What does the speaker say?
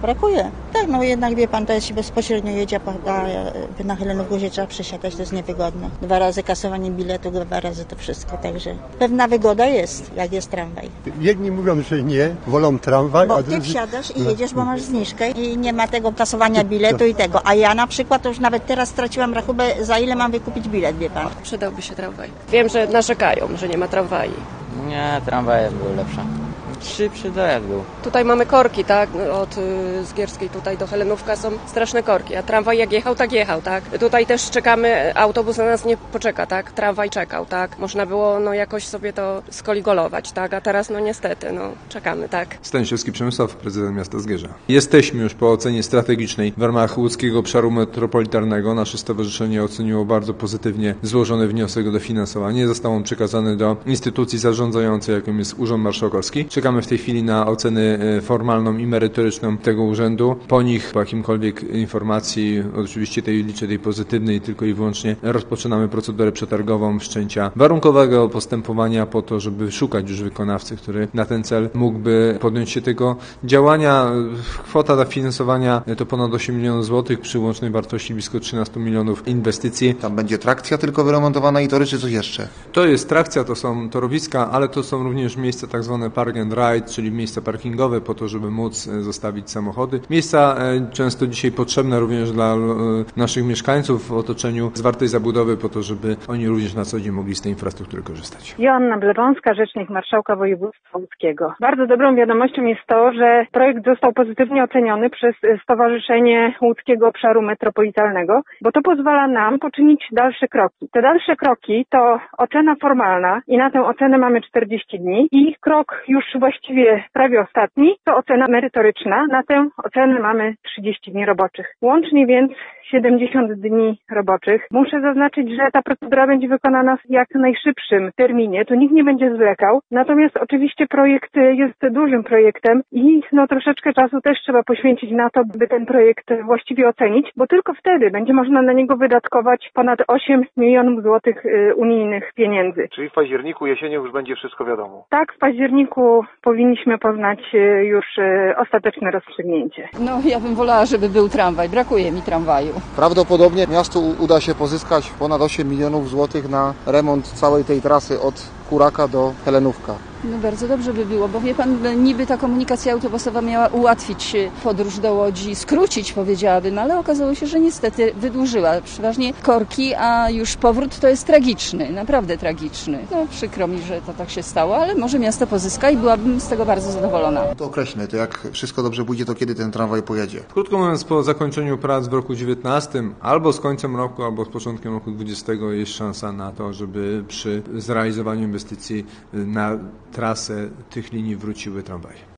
Brakuje. Tak, no jednak wie pan, to jeśli bezpośrednio jedzie, a na Helenogórze trzeba przesiadać, to jest niewygodne. 2 razy kasowanie biletu, 2 razy to wszystko, także pewna wygoda jest, jak jest tramwaj. Jedni mówią, że nie, wolą tramwaj, Bo a ty drudzy... wsiadasz i jedziesz, bo masz zniżkę i nie ma tego kasowania biletu i tego. A ja na przykład to już nawet teraz straciłam rachubę, za ile mam wykupić bilet, wie pan. Przydałby się tramwaj. Wiem, że narzekają, że nie ma tramwaj. Nie, tramwaje były lepsze. Szybszy dojazd był. Tutaj mamy korki, tak? Od Zgierskiej tutaj do Helenówka są straszne korki, a tramwaj jak jechał, tak jechał, tak? Tutaj też czekamy, autobus na nas nie poczeka, tak? Tramwaj czekał, tak? Można było jakoś sobie to skoligolować, tak? A teraz niestety, czekamy, tak? Stanisławski Przemysław, prezydent miasta Zgierza. Jesteśmy już po ocenie strategicznej w ramach łódzkiego obszaru metropolitarnego. Nasze stowarzyszenie oceniło bardzo pozytywnie złożony wniosek o dofinansowanie. Został on przekazany do instytucji zarządzającej, jaką jest Urząd Marszałkowski. Czekamy w tej chwili na ocenę formalną i merytoryczną tego urzędu. Po nich, po jakimkolwiek informacji, oczywiście tej pozytywnej, tylko i wyłącznie rozpoczynamy procedurę przetargową wszczęcia warunkowego postępowania po to, żeby szukać już wykonawcy, który na ten cel mógłby podjąć się tego działania. Kwota dofinansowania to ponad 8 milionów złotych przy łącznej wartości blisko 13 milionów inwestycji. Tam będzie trakcja tylko wyremontowana i tory, czy coś jeszcze? To jest trakcja, to są torowiska, ale to są również miejsca tak zwane park and ride, czyli miejsca parkingowe po to, żeby móc zostawić samochody. Miejsca często dzisiaj potrzebne również dla naszych mieszkańców w otoczeniu zwartej zabudowy po to, żeby oni również na co dzień mogli z tej infrastruktury korzystać. Joanna Blewąska, rzecznik marszałka województwa łódzkiego. Bardzo dobrą wiadomością jest to, że projekt został pozytywnie oceniony przez Stowarzyszenie Łódzkiego Obszaru Metropolitalnego, bo to pozwala nam poczynić dalsze kroki. Te dalsze kroki to ocena formalna i na tę ocenę mamy 40 dni i krok już właściwie prawie ostatni, to ocena merytoryczna. Na tę ocenę mamy 30 dni roboczych. Łącznie więc 70 dni roboczych. Muszę zaznaczyć, że ta procedura będzie wykonana w jak najszybszym terminie. Tu nikt nie będzie zwlekał. Natomiast oczywiście projekt jest dużym projektem i troszeczkę czasu też trzeba poświęcić na to, by ten projekt właściwie ocenić, bo tylko wtedy będzie można na niego wydatkować ponad 8 milionów złotych unijnych pieniędzy. Czyli w październiku, jesienią już będzie wszystko wiadomo. Tak, w październiku powinniśmy poznać już ostateczne rozstrzygnięcie. Ja bym wolała, żeby był tramwaj. Brakuje mi tramwaju. Prawdopodobnie miastu uda się pozyskać ponad 8 milionów złotych na remont całej tej trasy od Kuraka do Helenówka. Bardzo dobrze by było, bo wie pan, niby ta komunikacja autobusowa miała ułatwić podróż do Łodzi, skrócić powiedziałabym, ale okazało się, że niestety wydłużyła. Przeważnie korki, a już powrót to jest tragiczny, naprawdę tragiczny. Przykro mi, że to tak się stało, ale może miasto pozyska i byłabym z tego bardzo zadowolona. To określmy, to jak wszystko dobrze pójdzie, to kiedy ten tramwaj pojedzie? Krótko mówiąc, po zakończeniu prac w roku 19, albo z końcem roku, albo z początkiem roku 20 jest szansa na to, żeby przy zrealizowaniu inwestycji na trasę tych linii wróciły tramwaje.